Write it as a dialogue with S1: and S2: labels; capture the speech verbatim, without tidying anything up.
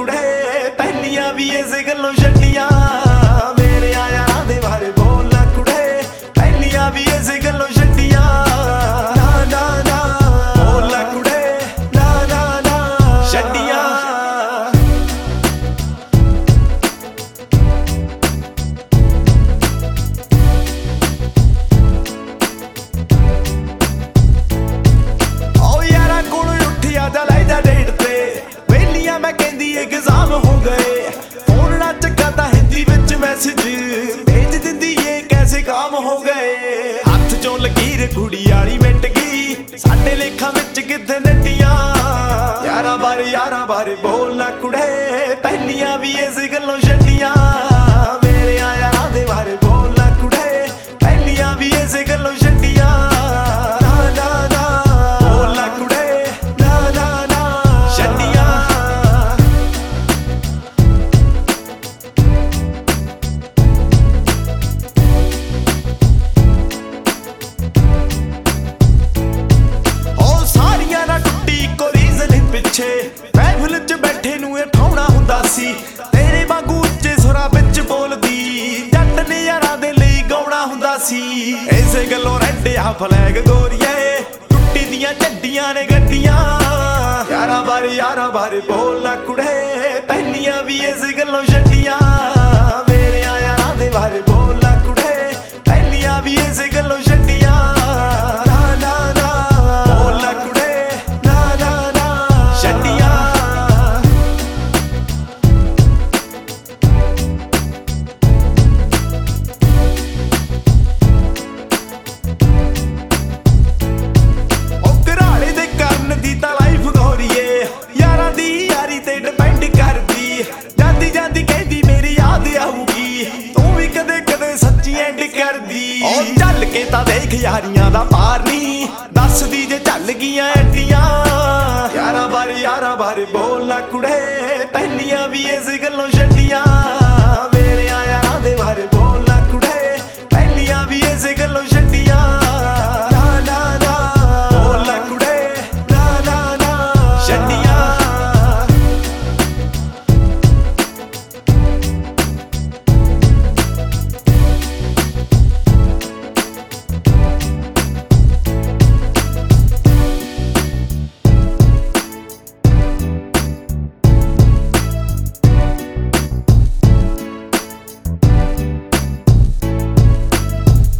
S1: कुड़े पहलियां भी इस गलों छड्डियां मेरे यारां दे बारे बोल ना कुड़े पहलियां भी इस गलों छड्डियां ना ना ना बोल ना कुड़े ना ना ना छड्डियां एग्जाम हो गए फोन ना चक्का ता हिंदी विच मैसेज भेज दिंदी ये कैसे काम हो गए हथ चों लकीर कुड़ी वाली मिट गई साडे लेखा विच किथे नट्टियां यारां बारे यारां बारे बोल ना कुड़े पहलियां भी इस गल्लों छड्डियां मेरे यारां दे बारे बोल ना कुड़े पहलियां भी इस गल्लों छड्डियां ना ना ना बोल ना कुड़े ना ना ना छड्डियां महफिल च बैठे नूं ये ठौणा हुंदा सी तेरे वांगू उच्चे सुरां विच बोलदी जट ने यारां दे लई गाउणा हुंदा सी इसे गल्लों रैड्डिया फ्लैग गोरीए टुट्टी दियां झड्डियां ने गड्डियां यारां बारे यारां बारे बोल ना कुड़े पहलियां भी इस गल्लों छड्डियां मेरे यारां दे बारे बोल ना कुड़े पहलियां भी इस गल्लों छड्डियां ना ना ना बोल ना कुड़े ना ना ना छड्डियां चल के तां देख यारियां दा पार नी दस दी जे चल गियां एड्डियां यारां बारे यारां बारे बोल ना कुड़े पहलियां भी इस गल्लों छड्डियां।